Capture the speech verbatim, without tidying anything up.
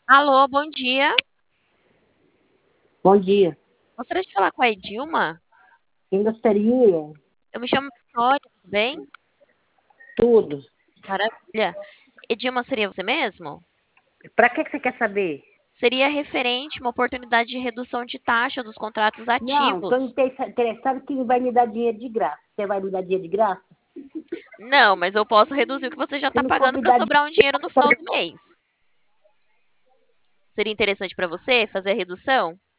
Alô, bom dia. Bom dia. Gostaria de falar com a Edilma. Quem gostaria? Eu me chamo Vitória, tudo bem? Tudo. Maravilha. Edilma, seria você mesmo? Para que que você quer saber? Seria referente uma oportunidade de redução de taxa dos contratos Não, estou ativos. interessado que vai me dar dinheiro de graça. Você vai me dar dinheiro de graça? Não, mas eu posso reduzir o que você já Se está não for pagando me para dar dinheiro sobrar um de dinheiro no final graça, do mês. Seria interessante para você fazer a redução?